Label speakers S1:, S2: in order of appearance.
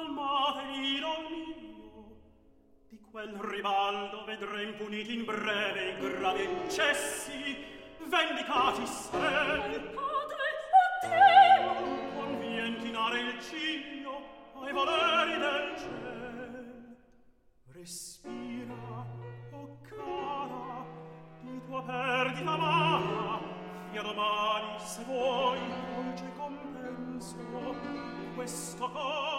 S1: calmatevi, don mio. Di quel ribaldo vedrei impuniti in breve i gravi eccessi, vendicati sarei.
S2: Padre, addio!
S1: Convien chinare il ciglio ai voleri del ciel. Respira, o cara, di tua perdita amara, fia domani se vuoi dolce compenso questo cor